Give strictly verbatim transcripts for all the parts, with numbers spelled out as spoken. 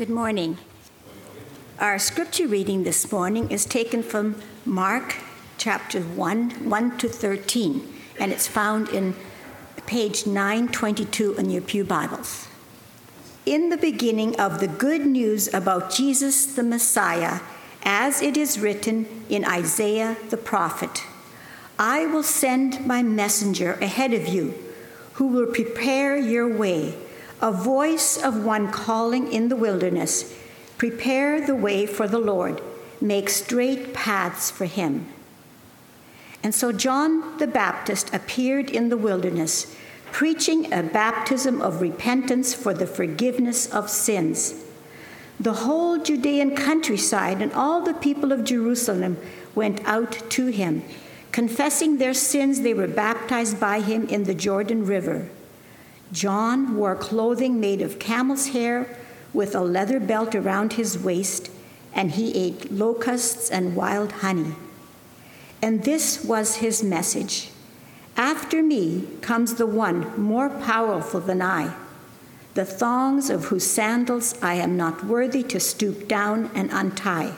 Good morning. Our scripture reading this morning is taken from Mark chapter one, one to thirteen, and it's found in page nine twenty-two in your pew Bibles. In the beginning of the good news about Jesus the Messiah, as it is written in Isaiah the prophet, I will send my messenger ahead of you, who will prepare your way, a voice of one calling in the wilderness, prepare the way for the Lord, make straight paths for him. And so John the Baptist appeared in the wilderness, preaching a baptism of repentance for the forgiveness of sins. The whole Judean countryside and all the people of Jerusalem went out to him. Confessing their sins, they were baptized by him in the Jordan River. John wore clothing made of camel's hair with a leather belt around his waist, and he ate locusts and wild honey. And this was his message: after me comes the one more powerful than I, the thongs of whose sandals I am not worthy to stoop down and untie.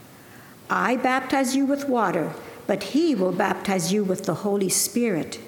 I baptize you with water, but he will baptize you with the Holy Spirit.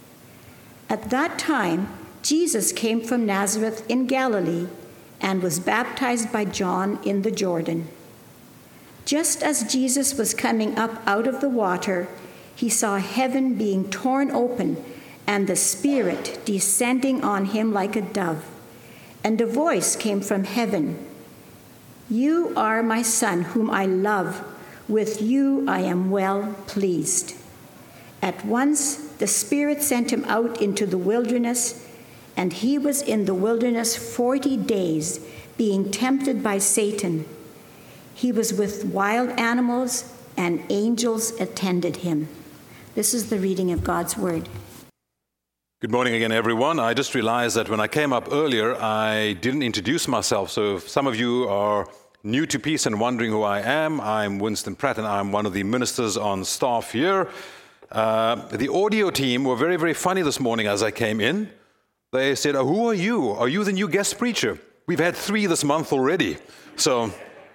At that time, Jesus came from Nazareth in Galilee and was baptized by John in the Jordan. Just as Jesus was coming up out of the water, he saw heaven being torn open and the Spirit descending on him like a dove. And a voice came from heaven, You are my Son, whom I love. With you I am well pleased. At once the Spirit sent him out into the wilderness, and he was in the wilderness forty days, being tempted by Satan. He was with wild animals, and angels attended him. This is the reading of God's word. Good morning again, everyone. I just realized that when I came up earlier, I didn't introduce myself. So if some of you are new to Peace and wondering who I am, I'm Winston Pratt, and I'm one of the ministers on staff here. Uh, the audio team were very, very funny this morning as I came in. They said, oh, who are you? Are you the new guest preacher? We've had three this month already. So,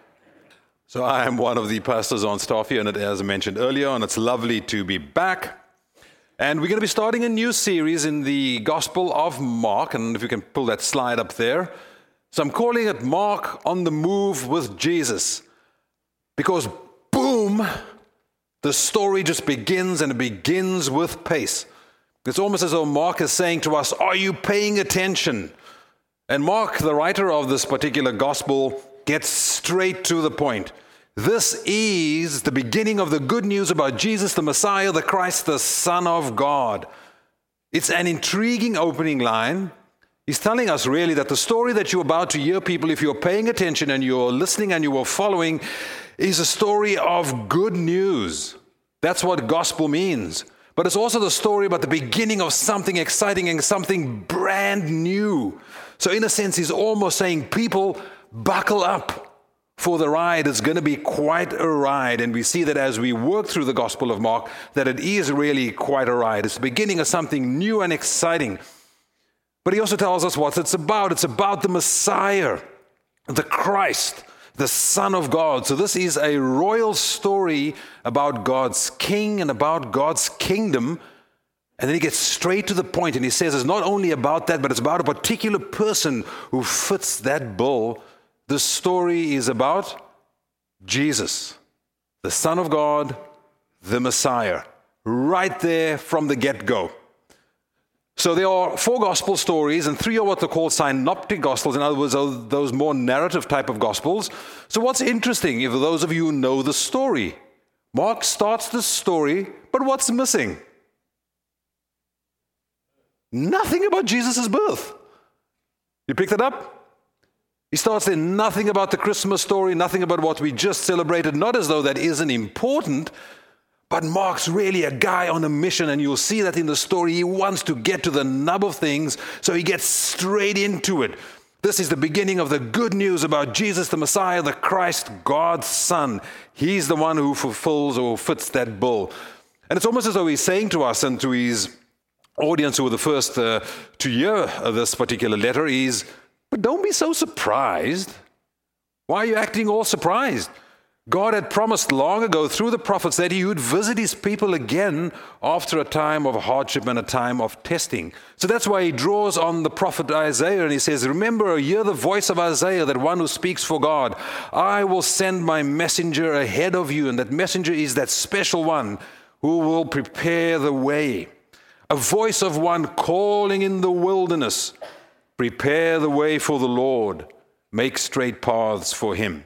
so I am one of the pastors on staff here, and as I mentioned earlier, and it's lovely to be back. And we're going to be starting a new series in the Gospel of Mark, and if you can pull that slide up there. So I'm calling it Mark on the Move with Jesus, because boom, the story just begins, and it begins with pace. It's almost as though Mark is saying to us, are you paying attention? And Mark, the writer of this particular gospel, gets straight to the point. This is the beginning of the good news about Jesus, the Messiah, the Christ, the Son of God. It's an intriguing opening line. He's telling us really that the story that you're about to hear, people, if you're paying attention and you're listening and you are following, is a story of good news. That's what gospel means. But it's also the story about the beginning of something exciting and something brand new. So in a sense, he's almost saying, people, buckle up for the ride. It's going to be quite a ride. And we see that as we work through the Gospel of Mark, that it is really quite a ride. It's the beginning of something new and exciting. But he also tells us what it's about. It's about the Messiah, the Christ, the Son of God. So this is a royal story about God's King and about God's kingdom. And then he gets straight to the point, and he says it's not only about that, but it's about a particular person who fits that bill. This story is about Jesus, the Son of God, the Messiah, right there from the get-go. So there are four gospel stories, and three are what they're called synoptic gospels. In other words, those more narrative type of gospels. So what's interesting, if those of you who know the story, Mark starts the story, but what's missing? Nothing about Jesus' birth. You picked it up? He starts there, nothing about the Christmas story, nothing about what we just celebrated, not as though that isn't important. But Mark's really a guy on a mission, and you'll see that in the story. He wants to get to the nub of things, so he gets straight into it. This is the beginning of the good news about Jesus, the Messiah, the Christ, God's Son. He's the one who fulfills or fits that bill. And it's almost as though he's saying to us and to his audience who were the first uh, to hear this particular letter is, but don't be so surprised Why are you acting all surprised? God had promised long ago through the prophets that he would visit his people again after a time of hardship and a time of testing. So that's why he draws on the prophet Isaiah and he says, remember, hear the voice of Isaiah, that one who speaks for God. I will send my messenger ahead of you, and that messenger is that special one who will prepare the way. A voice of one calling in the wilderness, prepare the way for the Lord, make straight paths for him.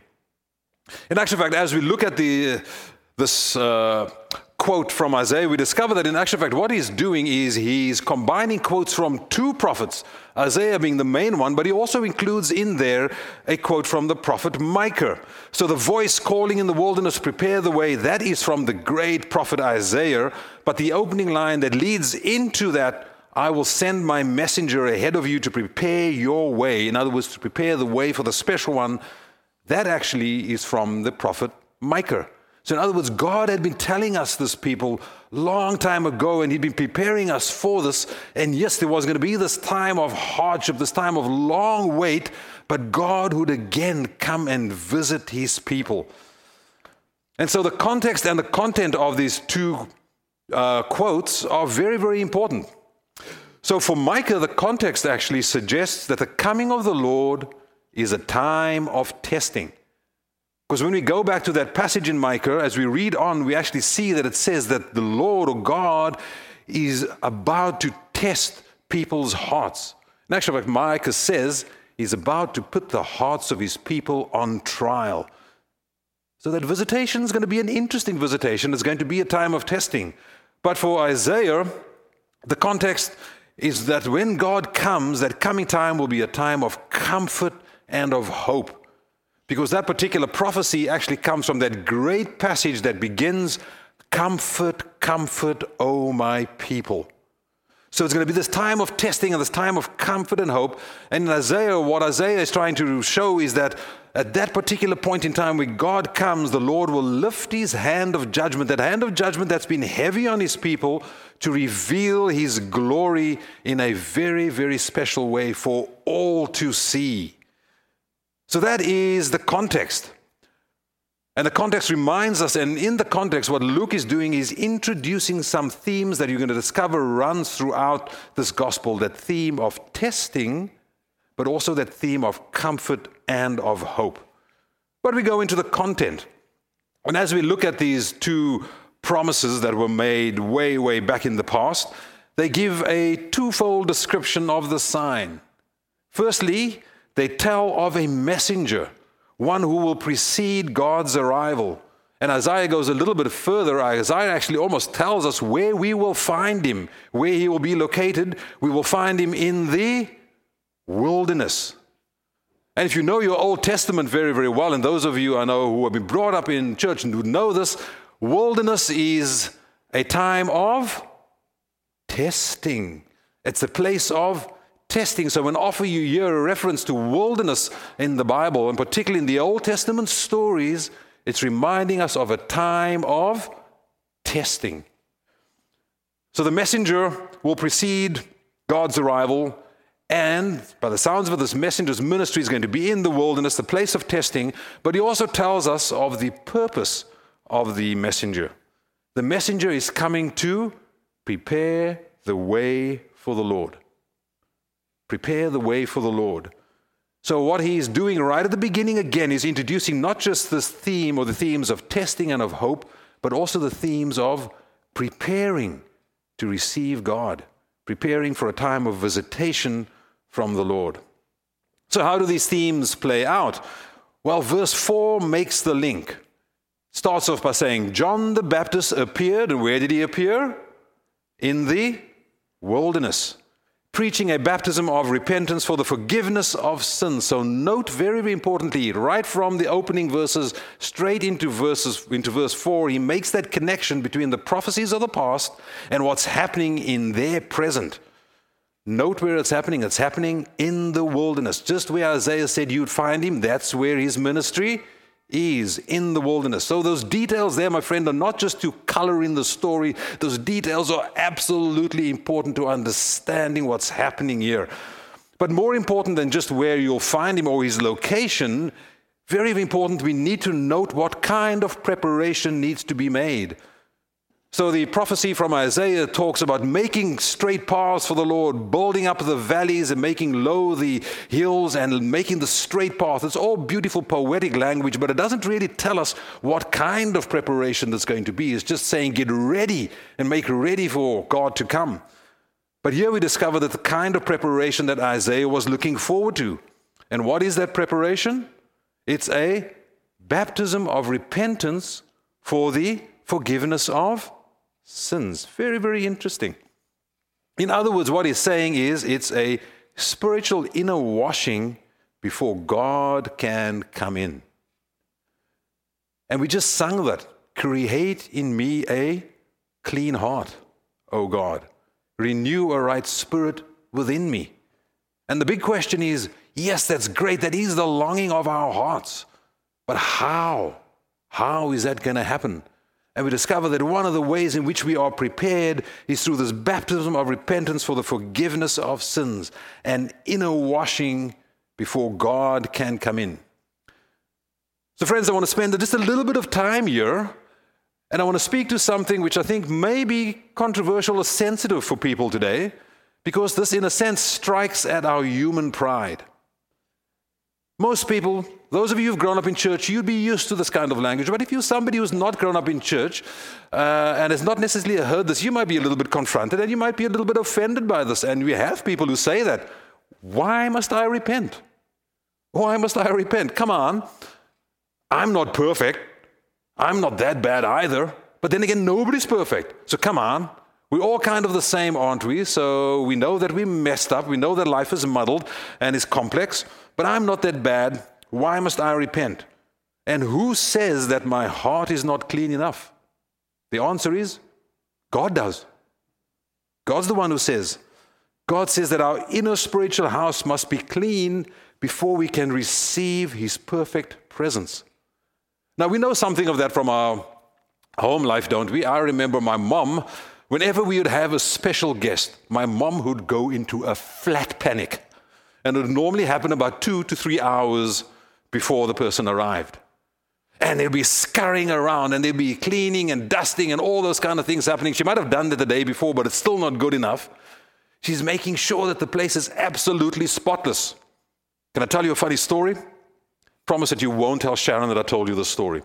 In actual fact, as we look at the this uh, quote from Isaiah, we discover that in actual fact what he's doing is he's combining quotes from two prophets, Isaiah being the main one, but he also includes in there a quote from the prophet Micah. So the voice calling in the wilderness, prepare the way, that is from the great prophet Isaiah, but the opening line that leads into that, I will send my messenger ahead of you to prepare your way, in other words, to prepare the way for the special one, that actually is from the prophet Micah. So in other words, God had been telling us this, people, long time ago, and he'd been preparing us for this. And yes, there was going to be this time of hardship, this time of long wait, but God would again come and visit his people. And so the context and the content of these two uh, quotes are very, very important. So for Micah, the context actually suggests that the coming of the Lord is a time of testing. Because when we go back to that passage in Micah, as we read on, we actually see that it says that the Lord or God is about to test people's hearts. In actual fact, Micah says he's about to put the hearts of his people on trial. So that visitation is going to be an interesting visitation. It's going to be a time of testing. But for Isaiah, the context is that when God comes, that coming time will be a time of comfort and of hope. Because that particular prophecy actually comes from that great passage that begins, comfort, comfort, O my people. So it's going to be this time of testing and this time of comfort and hope. And in Isaiah, what Isaiah is trying to show is that at that particular point in time when God comes, the Lord will lift his hand of judgment, that hand of judgment that's been heavy on his people, to reveal his glory in a very, very special way for all to see. So that is the context. And the context reminds us, and in the context, what Luke is doing is introducing some themes that you're going to discover runs throughout this gospel, that theme of testing, but also that theme of comfort and of hope. But we go into the content. And as we look at these two promises that were made way, way back in the past, they give a twofold description of the sign. Firstly, they tell of a messenger, one who will precede God's arrival. And Isaiah goes a little bit further. Isaiah actually almost tells us where we will find him, where he will be located. We will find him in the wilderness. And if you know your Old Testament very, very well, and those of you I know who have been brought up in church and who know this, wilderness is a time of testing. It's a place of testing. So when often you hear a reference to wilderness in the Bible, and particularly in the Old Testament stories, it's reminding us of a time of testing. So the messenger will precede God's arrival, and by the sounds of it, this messenger's ministry is going to be in the wilderness, the place of testing, but he also tells us of the purpose of the messenger. The messenger is coming to prepare the way for the Lord. Prepare the way for the Lord. So what he is doing right at the beginning again is introducing not just this theme or the themes of testing and of hope, but also the themes of preparing to receive God, preparing for a time of visitation from the Lord. So how do these themes play out? Well, verse four makes the link. Starts off by saying, John the Baptist appeared, and where did he appear? In the wilderness, preaching a baptism of repentance for the forgiveness of sins. So note very, very importantly, right from the opening verses straight into verses into verse four, he makes that connection between the prophecies of the past and what's happening in their present. Note where it's happening. It's happening in the wilderness. Just where Isaiah said you'd find him, that's where his ministry is, in the wilderness. So those details there, my friend, are not just to color in the story. Those details are absolutely important to understanding what's happening here. But more important than just where you'll find him or his location, Very, very important. We need to note what kind of preparation needs to be made. So the prophecy from Isaiah talks about making straight paths for the Lord, building up the valleys and making low the hills and making the straight path. It's all beautiful poetic language, but it doesn't really tell us what kind of preparation that's going to be. It's just saying get ready and make ready for God to come. But here we discover that the kind of preparation that Isaiah was looking forward to. And what is that preparation? It's a baptism of repentance for the forgiveness of sins. Very, very interesting. In other words, what he's saying is it's a spiritual inner washing before God can come in. And we just sung that. Create in me a clean heart, O God. Renew a right spirit within me. And the big question is, yes, that's great. That is the longing of our hearts. But how? How is that going to happen? And we discover that one of the ways in which we are prepared is through this baptism of repentance for the forgiveness of sins, an inner washing before God can come in. So friends, I want to spend just a little bit of time here, and I want to speak to something which I think may be controversial or sensitive for people today, because this, in a sense, strikes at our human pride. Most people, those of you who've grown up in church, you'd be used to this kind of language. But if you're somebody who's not grown up in church uh, and has not necessarily heard this, you might be a little bit confronted and you might be a little bit offended by this. And we have people who say that. Why must I repent? Why must I repent? Come on. I'm not perfect. I'm not that bad either. But then again, nobody's perfect. So come on. We're all kind of the same, aren't we? So we know that we messed up. We know that life is muddled and is complex. But I'm not that bad. Why must I repent? And who says that my heart is not clean enough? The answer is, God does. God's the one who says. God says that our inner spiritual house must be clean before we can receive His perfect presence. Now, we know something of that from our home life, don't we? I remember my mom, whenever we would have a special guest, my mom would go into a flat panic. And it would normally happen about two to three hours before the person arrived. And they'd be scurrying around and they'd be cleaning and dusting and all those kind of things happening. She might have done it the day before, but it's still not good enough. She's making sure that the place is absolutely spotless. Can I tell you a funny story? Promise that you won't tell Sharon that I told you the story.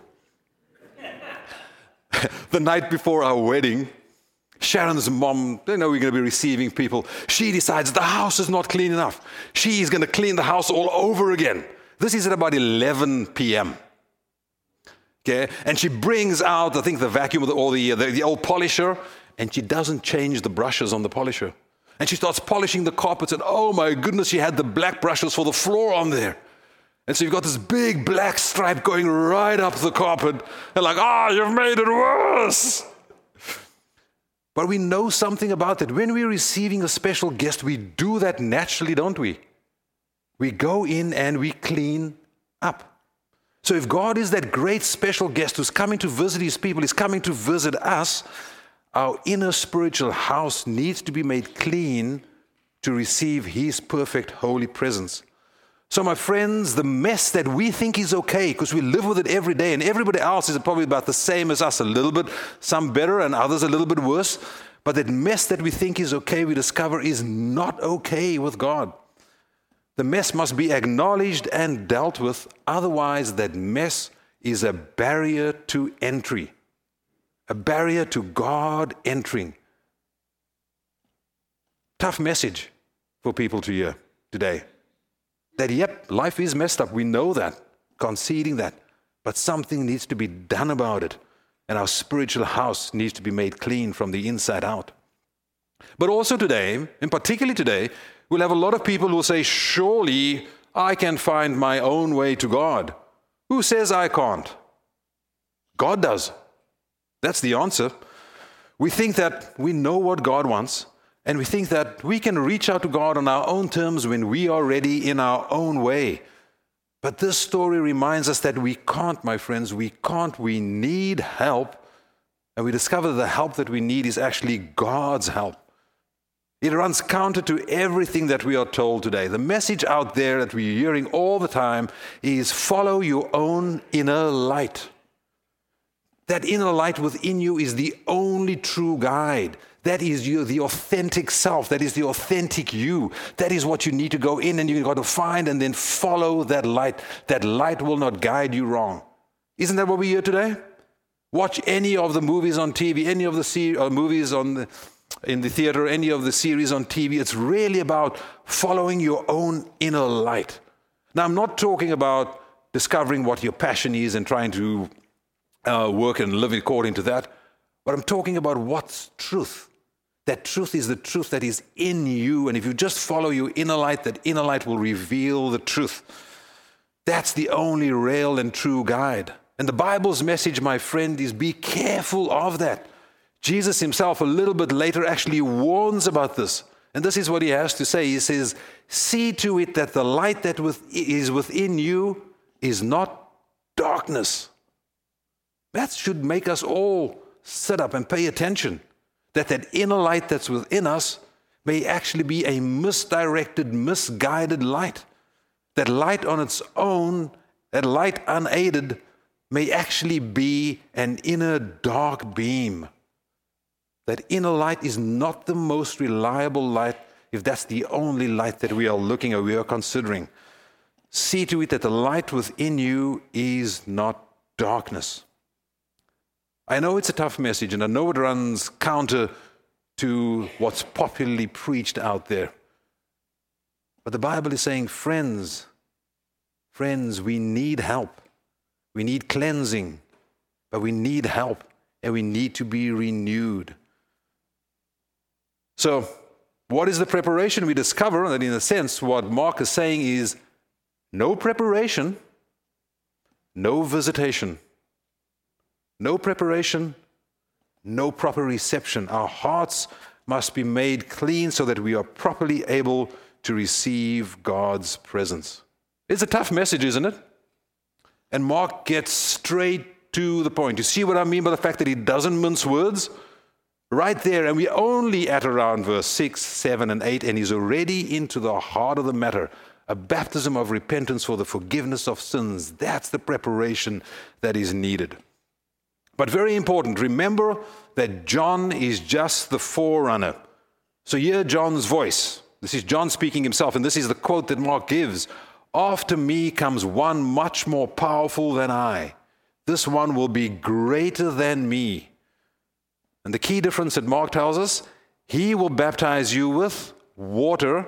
The night before our wedding, Sharon's mom, they know we're going to be receiving people. She decides the house is not clean enough. She's going to clean the house all over again. This is at about eleven p.m. Okay, and she brings out, I think, the vacuum or the, the, the old polisher, and she doesn't change the brushes on the polisher. And she starts polishing the carpets, and oh my goodness, she had the black brushes for the floor on there. And so you've got this big black stripe going right up the carpet. And like, ah, oh, you've made it worse. But we know something about that. When we're receiving a special guest, we do that naturally, don't we? We go in and we clean up. So if God is that great special guest who's coming to visit His people, He's coming to visit us, our inner spiritual house needs to be made clean to receive His perfect holy presence. So my friends, the mess that we think is okay, because we live with it every day, and everybody else is probably about the same as us, a little bit, some better and others a little bit worse, but that mess that we think is okay, we discover is not okay with God. The mess must be acknowledged and dealt with, otherwise that mess is a barrier to entry, a barrier to God entering. Tough message for people to hear today. That, yep, life is messed up. We know that, conceding that. But something needs to be done about it. And our spiritual house needs to be made clean from the inside out. But also today, and particularly today, we'll have a lot of people who will say, surely I can find my own way to God. Who says I can't? God does. That's the answer. We think that we know what God wants. And we think that we can reach out to God on our own terms when we are ready in our own way. But this story reminds us that we can't, my friends. We can't. We need help. And we discover the help that we need is actually God's help. It runs counter to everything that we are told today. The message out there that we're hearing all the time is follow your own inner light. That inner light within you is the only true guide. That is you, the authentic self. That is the authentic you. That is what you need to go in and you've got to find and then follow that light. That light will not guide you wrong. Isn't that what we hear today? Watch any of the movies on T V, any of the se- or movies on the, in the theater, any of the series on T V. It's really about following your own inner light. Now, I'm not talking about discovering what your passion is and trying to uh, work and live according to that, but I'm talking about what's truth. That truth is the truth that is in you, and if you just follow your inner light, that inner light will reveal the truth. That's the only real and true guide. And the Bible's message, my friend, is be careful of that. Jesus himself, a little bit later, actually warns about this. And this is what he has to say. He says, see to it that the light that is within you is not darkness. That should make us all sit up and pay attention. That that inner light that's within us may actually be a misdirected, misguided light. That light on its own, that light unaided, may actually be an inner dark beam. That inner light is not the most reliable light if that's the only light that we are looking at, we are considering. See to it that the light within you is not darkness. I know it's a tough message, and I know it runs counter to what's popularly preached out there. But the Bible is saying, friends, friends, we need help. We need cleansing, but we need help, and we need to be renewed. So, what is the preparation? We discover that in a sense, what Mark is saying is no preparation, no visitation. No preparation, no proper reception. Our hearts must be made clean so that we are properly able to receive God's presence. It's a tough message, isn't it? And Mark gets straight to the point. You see what I mean by the fact that he doesn't mince words? Right there, and we're only at around verse six, seven, and eight, and he's already into the heart of the matter. A baptism of repentance for the forgiveness of sins. That's the preparation that is needed. But very important, remember that John is just the forerunner. So hear John's voice. This is John speaking himself, and this is the quote that Mark gives. After me comes one much more powerful than I. This one will be greater than me. And the key difference that Mark tells us, he will baptize you with water.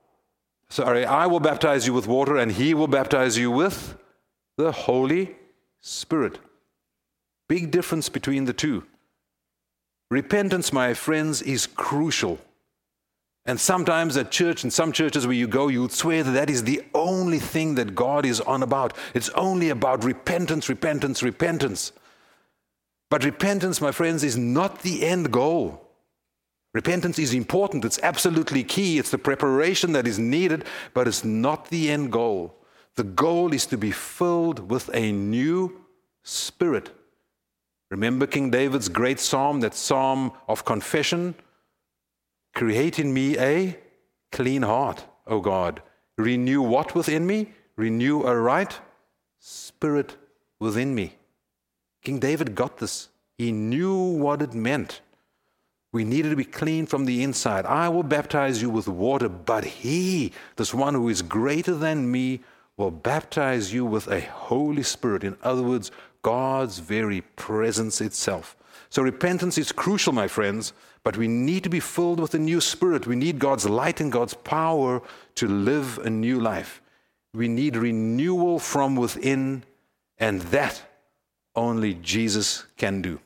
Sorry, I will baptize you with water, and he will baptize you with the Holy Spirit. Big difference between the two. Repentance, my friends, is crucial. And sometimes at church, in some churches where you go, you would swear that that is the only thing that God is on about. It's only about repentance, repentance, repentance. But repentance, my friends, is not the end goal. Repentance is important. It's absolutely key. It's the preparation that is needed, but it's not the end goal. The goal is to be filled with a new spirit. Remember King David's great psalm, that psalm of confession? Create in me a clean heart, O God. Renew what within me? Renew a right spirit within me. King David got this. He knew what it meant. We needed to be clean from the inside. I will baptize you with water, but he, this one who is greater than me, will baptize you with a Holy Spirit. In other words, God's very presence itself. So repentance is crucial, my friends, but we need to be filled with a new spirit. We need God's light and God's power to live a new life. We need renewal from within, and that only Jesus can do.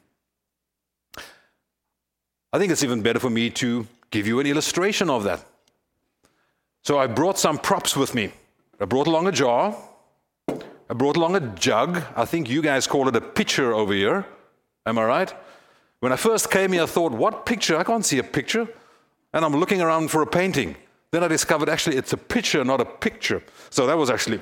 I think it's even better for me to give you an illustration of that. So I brought some props with me. I brought along a jar. I brought along a jug. I think you guys call it a pitcher over here. Am I right? When I first came here, I thought, what picture? I can't see a picture. And I'm looking around for a painting. Then I discovered actually it's a picture, not a picture. So that was actually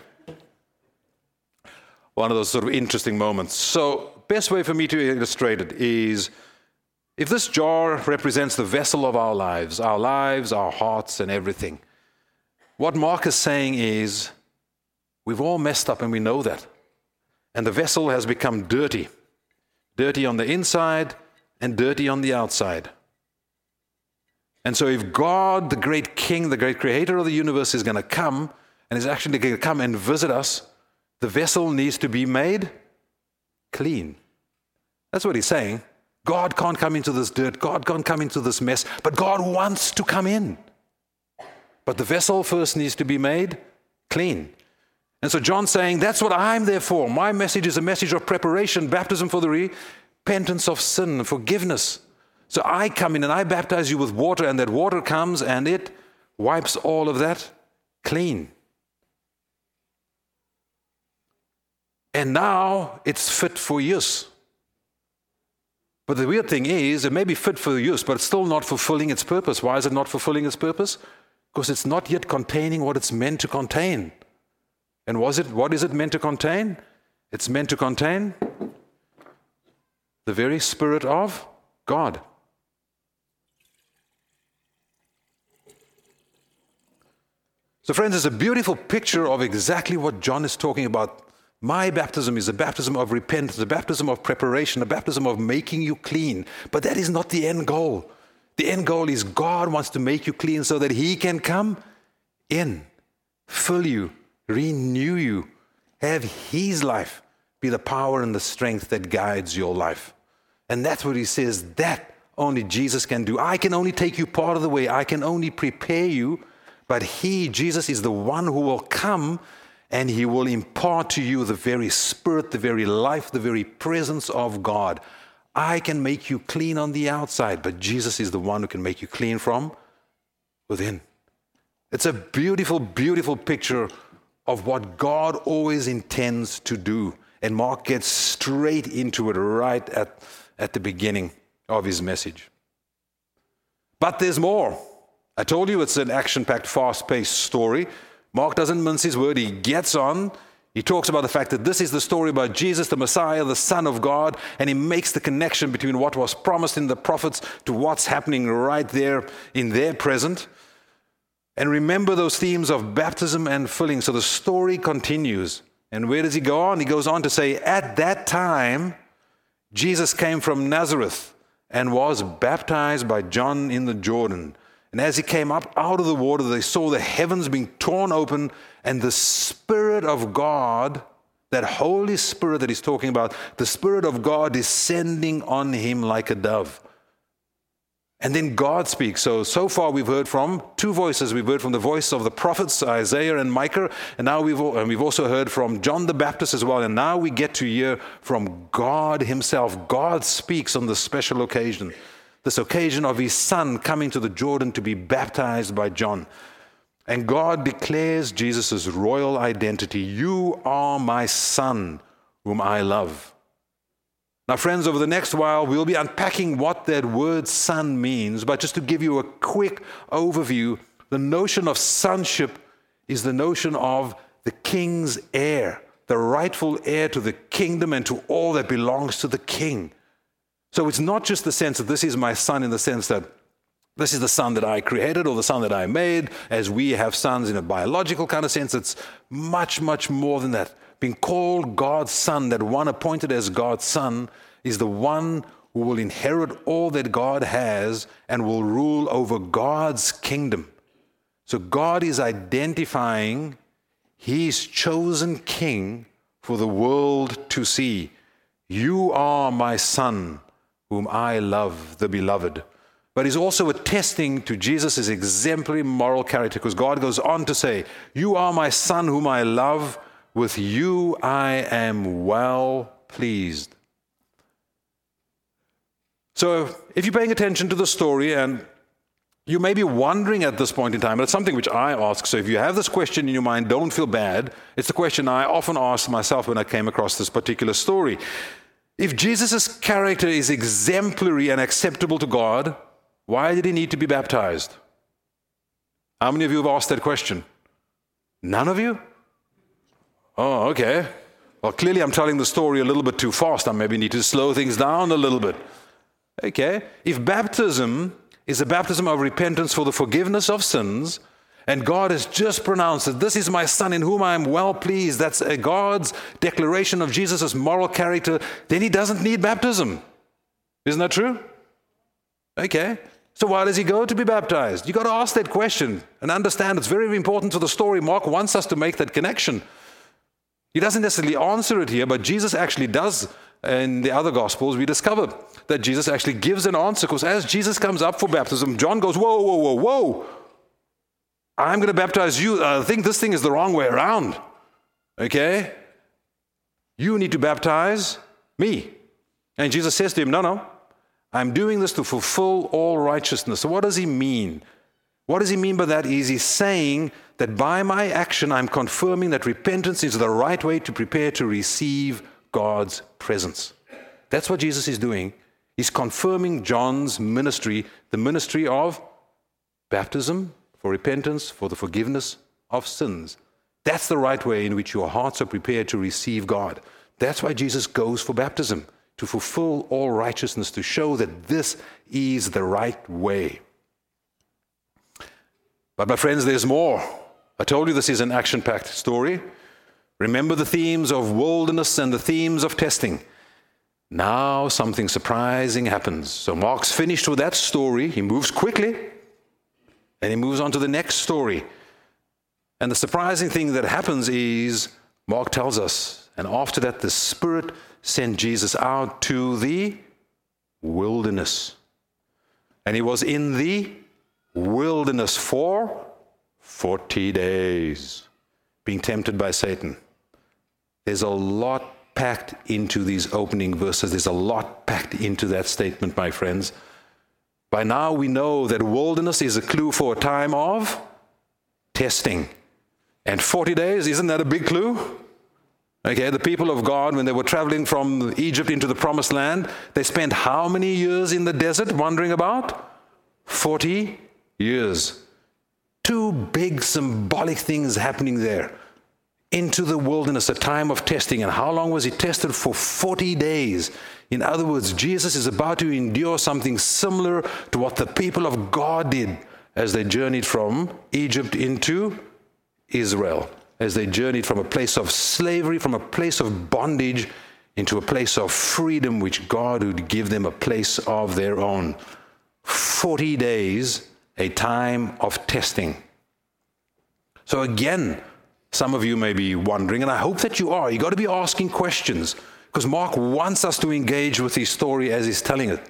one of those sort of interesting moments. So best way for me to illustrate it is If this jar represents the vessel of our lives, our lives, our hearts, and everything, what Mark is saying is, we've all messed up and we know that. And the vessel has become dirty. Dirty on the inside and dirty on the outside. And so if God, the great King, the great creator of the universe, is going to come, and is actually going to come and visit us, the vessel needs to be made clean. That's what he's saying. God can't come into this dirt. God can't come into this mess. But God wants to come in. But the vessel first needs to be made clean. And so John's saying, that's what I'm there for. My message is a message of preparation, baptism for the repentance of sin, forgiveness. So I come in and I baptize you with water, and that water comes and it wipes all of that clean. And now it's fit for use. But the weird thing is, it may be fit for use, but it's still not fulfilling its purpose. Why is it not fulfilling its purpose? Because it's not yet containing what it's meant to contain. And was it? What is it meant to contain? It's meant to contain the very Spirit of God. So friends, it's a beautiful picture of exactly what John is talking about. My baptism is a baptism of repentance, a baptism of preparation, a baptism of making you clean. But that is not the end goal. The end goal is God wants to make you clean so that He can come in, fill you, renew you, have His life be the power and the strength that guides your life. And that's what He says, that only Jesus can do. I can only take you part of the way. I can only prepare you, but He, Jesus, is the one who will come and He will impart to you the very Spirit, the very life, the very presence of God. I can make you clean on the outside, but Jesus is the one who can make you clean from within. It's a beautiful, beautiful picture of what God always intends to do. And Mark gets straight into it right at, at the beginning of his message. But there's more. I told you it's an action-packed, fast-paced story. Mark doesn't mince his word. He gets on. He talks about the fact that this is the story about Jesus, the Messiah, the Son of God, and he makes the connection between what was promised in the prophets to what's happening right there in their present. And remember those themes of baptism and filling. So the story continues. And where does he go on? He goes on to say, at that time, Jesus came from Nazareth and was baptized by John in the Jordan. And as he came up out of the water, they saw the heavens being torn open and the Spirit of God, that Holy Spirit that he's talking about, the Spirit of God descending on him like a dove. And then God speaks. So, so far we've heard from two voices. We've heard from the voice of the prophets, Isaiah and Micah, and now we've, and we've also heard from John the Baptist as well. And now we get to hear from God himself. God speaks on this special occasion, this occasion of his Son coming to the Jordan to be baptized by John. And God declares Jesus' royal identity. You are my Son, whom I love. Now, friends, over the next while, we'll be unpacking what that word son means. But just to give you a quick overview, the notion of sonship is the notion of the king's heir, the rightful heir to the kingdom and to all that belongs to the king. So it's not just the sense that this is my son in the sense that this is the son that I created or the son that I made, as we have sons in a biological kind of sense. It's much, much more than that. Being called God's son, that one appointed as God's son, is the one who will inherit all that God has and will rule over God's kingdom. So God is identifying his chosen king for the world to see. You are my son, whom I love, the beloved. But he's also attesting to Jesus' exemplary moral character, because God goes on to say, you are my son whom I love, with you I am well pleased. So if you're paying attention to the story, and you may be wondering at this point in time, but it's something which I ask, so if you have this question in your mind, don't feel bad. It's the question I often asked myself when I came across this particular story. If Jesus' character is exemplary and acceptable to God, why did he need to be baptized? How many of you have asked that question? None of you? Oh, okay. Well, clearly I'm telling the story a little bit too fast. I maybe need to slow things down a little bit. Okay? If baptism is a baptism of repentance for the forgiveness of sins, and God has just pronounced that this is my Son in whom I am well pleased, that's a God's declaration of Jesus' moral character, then he doesn't need baptism. Isn't that true? Okay. So why does he go to be baptized? You've got to ask that question and understand it's very important to the story. Mark wants us to make that connection. He doesn't necessarily answer it here, but Jesus actually does. In the other Gospels, we discover that Jesus actually gives an answer, because as Jesus comes up for baptism, John goes, whoa, whoa, whoa, whoa. I'm going to baptize you. I think this thing is the wrong way around. Okay? You need to baptize me. And Jesus says to him, no, no. I'm doing this to fulfill all righteousness. So what does he mean? What does he mean by that? Is he saying that by my action, I'm confirming that repentance is the right way to prepare to receive God's presence. That's what Jesus is doing. He's confirming John's ministry, the ministry of baptism for repentance, for the forgiveness of sins. That's the right way in which your hearts are prepared to receive God. That's why Jesus goes for baptism, to fulfill all righteousness, to show that this is the right way. But my friends, there's more. I told you this is an action-packed story. Remember the themes of wilderness and the themes of testing. Now something surprising happens. So Mark's finished with that story. He moves quickly, and he moves on to the next story. And the surprising thing that happens is, Mark tells us, and after that the Spirit sent Jesus out to the wilderness. And he was in the wilderness for forty days, being tempted by Satan. There's a lot packed into these opening verses. There's a lot packed into that statement, my friends. By now we know that wilderness is a clue for a time of testing. And forty days, isn't that a big clue? Okay, the people of God, when they were traveling from Egypt into the promised land, they spent how many years in the desert wandering about? forty years. Two big symbolic things happening there. Into the wilderness, a time of testing. And how long was he tested? For forty days. In other words, Jesus is about to endure something similar to what the people of God did as they journeyed from Egypt into Israel, as they journeyed from a place of slavery, from a place of bondage, into a place of freedom, which God would give them a place of their own. forty days, a time of testing. So again, some of you may be wondering, and I hope that you are, you've got to be asking questions, because Mark wants us to engage with his story as he's telling it.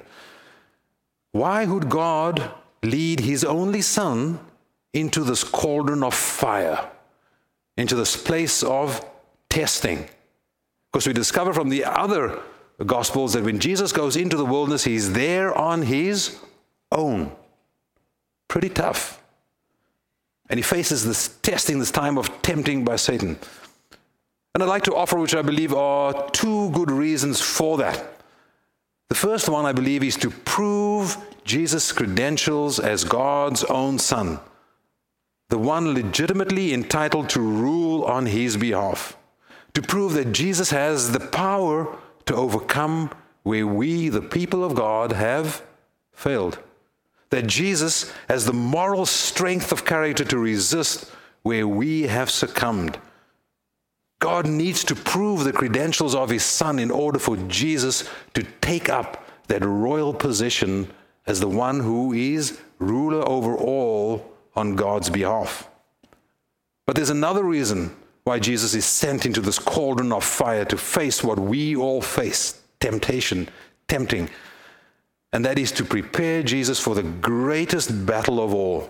Why would God lead his only son into this cauldron of fire, into this place of testing? Because we discover from the other Gospels that when Jesus goes into the wilderness, he's there on his own. Pretty tough. And he faces this testing, this time of tempting by Satan. And I'd like to offer, which I believe are two good reasons for that. The first one, I believe, is to prove Jesus' credentials as God's own son, the one legitimately entitled to rule on his behalf, to prove that Jesus has the power to overcome where we, the people of God, have failed. That Jesus has the moral strength of character to resist where we have succumbed. God needs to prove the credentials of his son in order for Jesus to take up that royal position as the one who is ruler over all on God's behalf. But there's another reason why Jesus is sent into this cauldron of fire to face what we all face, temptation, tempting. And that is to prepare Jesus for the greatest battle of all.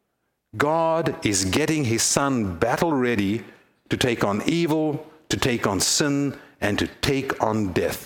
God is getting his son battle ready to take on evil, to take on sin, and to take on death.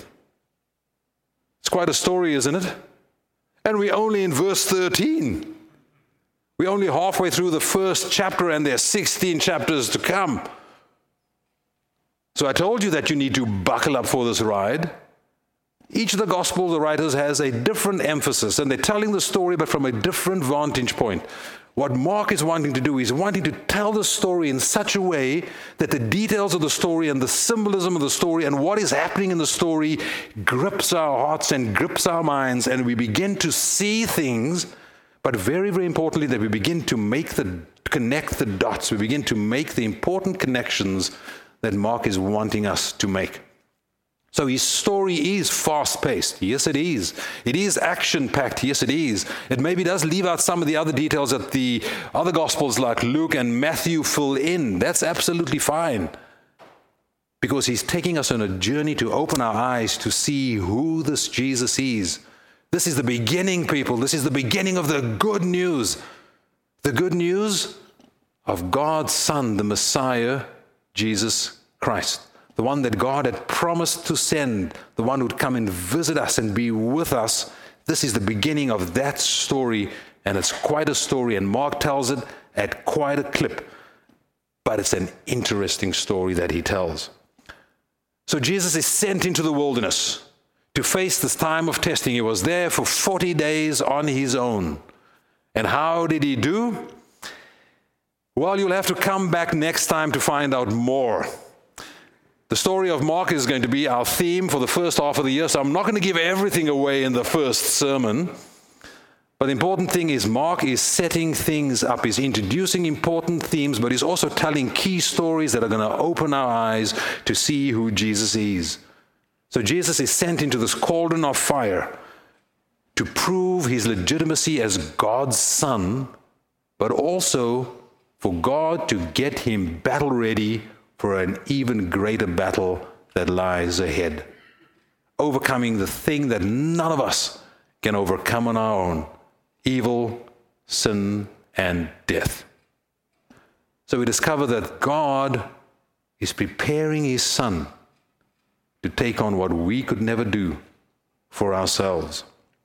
It's quite a story, isn't it? And we're only in verse thirteen. We're only halfway through the first chapter, and there's sixteen chapters to come. So I told you that you need to buckle up for this ride. Each of the gospel the writers has a different emphasis, and they're telling the story but from a different vantage point. What Mark is wanting to do is wanting to tell the story in such a way that the details of the story and the symbolism of the story and what is happening in the story grips our hearts and grips our minds, and we begin to see things, but very, very importantly, that we begin to make the connect the dots. We begin to make the important connections that Mark is wanting us to make. So his story is fast-paced. Yes, it is. It is action-packed. Yes, it is. It maybe does leave out some of the other details that the other Gospels like Luke and Matthew fill in. That's absolutely fine, because he's taking us on a journey to open our eyes to see who this Jesus is. This is the beginning, people. This is the beginning of the good news. The good news of God's Son, the Messiah, Jesus Christ. The one that God had promised to send, the one who'd come and visit us and be with us. This is the beginning of that story, and it's quite a story, and Mark tells it at quite a clip. But it's an interesting story that he tells. So Jesus is sent into the wilderness to face this time of testing. He was there for forty days on his own. And how did he do? Well, you'll have to come back next time to find out more. The story of Mark is going to be our theme for the first half of the year, so I'm not going to give everything away in the first sermon. But the important thing is Mark is setting things up. He's introducing important themes, but he's also telling key stories that are going to open our eyes to see who Jesus is. So Jesus is sent into this cauldron of fire to prove his legitimacy as God's Son, but also for God to get him battle ready for an even greater battle that lies ahead. Overcoming the thing that none of us can overcome on our own: evil, sin, and death. So we discover that God is preparing his Son to take on what we could never do for ourselves.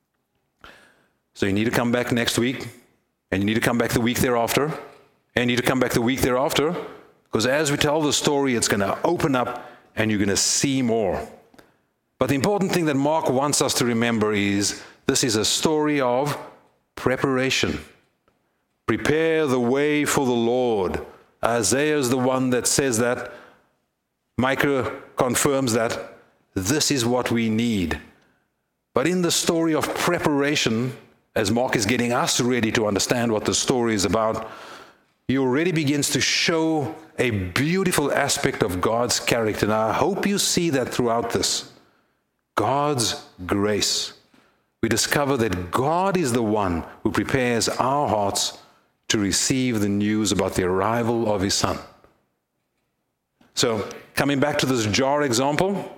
So you need to come back next week, and you need to come back the week thereafter, and you need to come back the week thereafter, because as we tell the story, it's going to open up and you're going to see more. But the important thing that Mark wants us to remember is this is a story of preparation. Prepare the way for the Lord. Isaiah is the one that says that. Micah confirms that. This is what we need. But in the story of preparation, as Mark is getting us ready to understand what the story is about, he already begins to show a beautiful aspect of God's character. And I hope you see that throughout this. God's grace. We discover that God is the one who prepares our hearts to receive the news about the arrival of his Son. So, coming back to this jar example,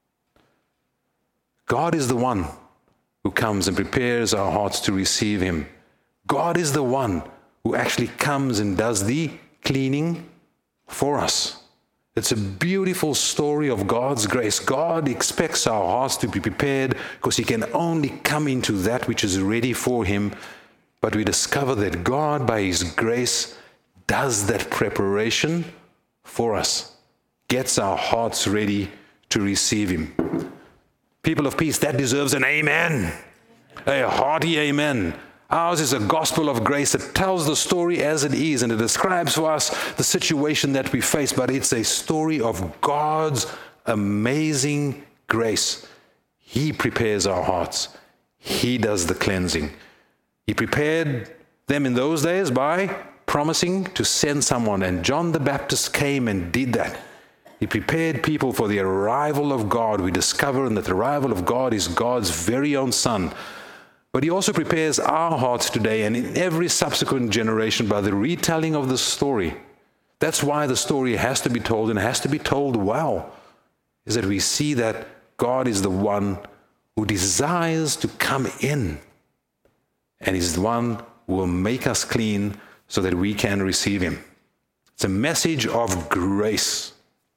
God is the one who comes and prepares our hearts to receive him. God is the one who actually comes and does the cleaning for us. It's a beautiful story of God's grace. God expects our hearts to be prepared because he can only come into that which is ready for him. But we discover that God, by his grace, does that preparation for us, gets our hearts ready to receive him. People of peace, that deserves an amen, a hearty amen. Ours is a gospel of grace that tells the story as it is, and it describes for us the situation that we face, but it's a story of God's amazing grace. He prepares our hearts. He does the cleansing. He prepared them in those days by promising to send someone, and John the Baptist came and did that. He prepared people for the arrival of God. We discover that the arrival of God is God's very own Son. But he also prepares our hearts today and in every subsequent generation by the retelling of the story. That's why the story has to be told, and has to be told well, is that we see that God is the one who desires to come in, and is the one who will make us clean so that we can receive him. It's a message of grace.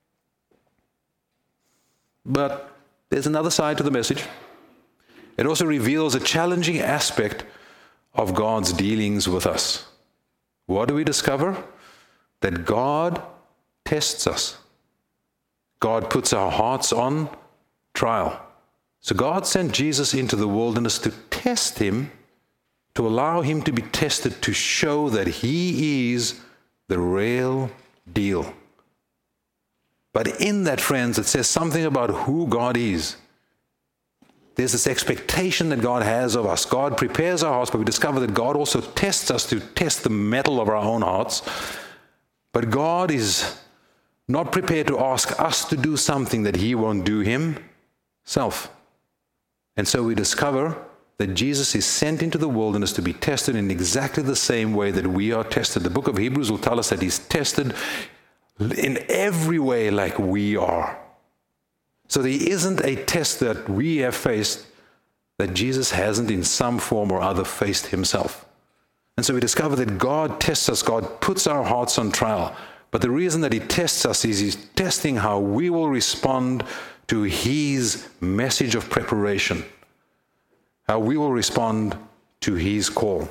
But there's another side to the message. It also reveals a challenging aspect of God's dealings with us. What do we discover? That God tests us. God puts our hearts on trial. So God sent Jesus into the wilderness to test him, to allow him to be tested, to show that he is the real deal. But in that, friends, it says something about who God is. There's this expectation that God has of us. God prepares our hearts, but we discover that God also tests us to test the metal of our own hearts. But God is not prepared to ask us to do something that he won't do himself. And so we discover that Jesus is sent into the wilderness to be tested in exactly the same way that we are tested. The book of Hebrews will tell us that he's tested in every way like we are. So there isn't a test that we have faced that Jesus hasn't in some form or other faced himself. And so we discover that God tests us, God puts our hearts on trial. But the reason that he tests us is he's testing how we will respond to his message of preparation, how we will respond to his call.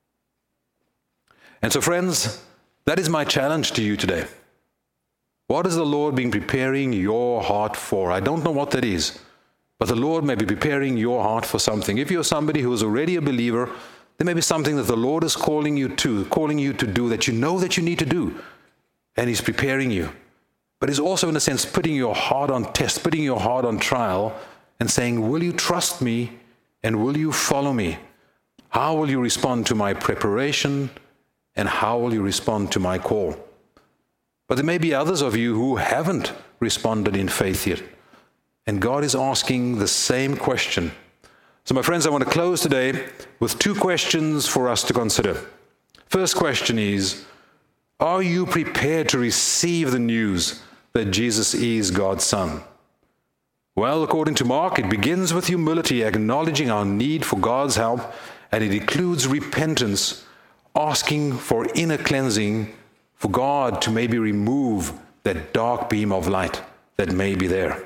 And so, friends, that is my challenge to you today. What is the Lord been preparing your heart for? I don't know what that is, but the Lord may be preparing your heart for something. If you're somebody who is already a believer, there may be something that the Lord is calling you to, calling you to do that you know that you need to do, and he's preparing you. But he's also, in a sense, putting your heart on test, putting your heart on trial, and saying, will you trust me, and will you follow me? How will you respond to my preparation, and how will you respond to my call? But there may be others of you who haven't responded in faith yet. And God is asking the same question. So, my friends, I want to close today with two questions for us to consider. First question is, are you prepared to receive the news that Jesus is God's Son? Well, according to Mark, it begins with humility, acknowledging our need for God's help, and it includes repentance, asking for inner cleansing, for God to maybe remove that dark beam of light that may be there.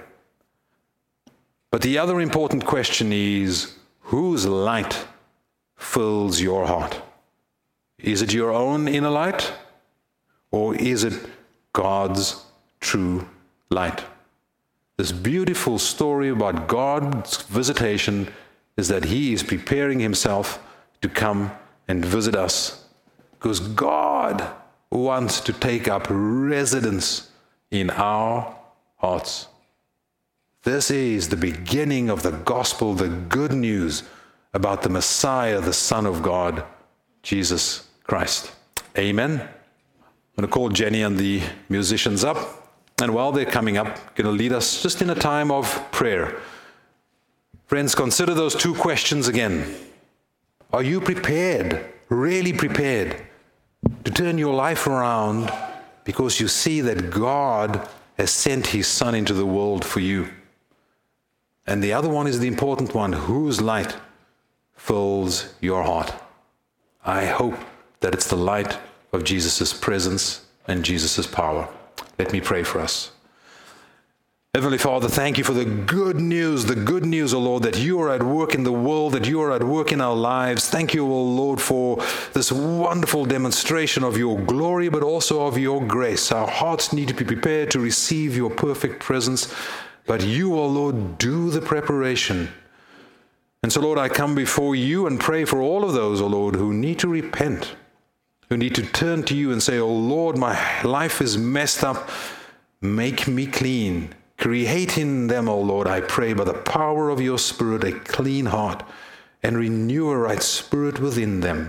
But the other important question is, whose light fills your heart? Is it your own inner light, or is it God's true light? This beautiful story about God's visitation is that he is preparing himself to come and visit us, because God wants to take up residence in our hearts. This is the beginning of the gospel, the good news about the Messiah, the Son of God, Jesus Christ. Amen. I'm going to call Jenny and the musicians up, and while they're coming up, going to lead us just in a time of prayer. Friends, consider those two questions again. Are you prepared, really prepared, to turn your life around because you see that God has sent his Son into the world for you? And the other one is the important one. Whose light fills your heart? I hope that it's the light of Jesus' presence and Jesus' power. Let me pray for us. Heavenly Father, thank you for the good news, the good news, O Lord, that you are at work in the world, that you are at work in our lives. Thank you, O Lord, for this wonderful demonstration of your glory, but also of your grace. Our hearts need to be prepared to receive your perfect presence, but you, O Lord, do the preparation. And so, Lord, I come before you and pray for all of those, O Lord, who need to repent, who need to turn to you and say, O Lord, my life is messed up. Make me clean. Create in them, O Lord, I pray, by the power of your Spirit, a clean heart, and renew a right spirit within them.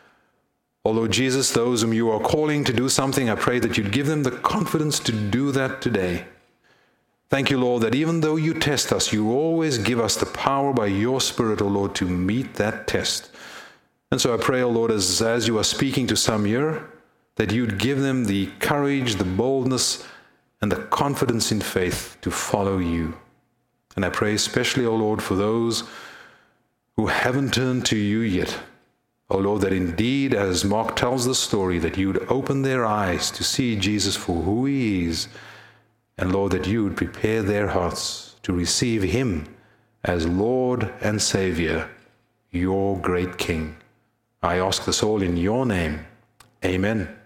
O Lord Jesus, those whom you are calling to do something, I pray that you'd give them the confidence to do that today. Thank you, Lord, that even though you test us, you always give us the power by your Spirit, O Lord, to meet that test. And so I pray, O Lord, as, as you are speaking to some here, that you'd give them the courage, the boldness, and the confidence in faith to follow you. And I pray especially, O Lord, for those who haven't turned to you yet. O Lord, that indeed, as Mark tells the story, that you would open their eyes to see Jesus for who he is. And Lord, that you would prepare their hearts to receive him as Lord and Savior, your great King. I ask this all in your name. Amen.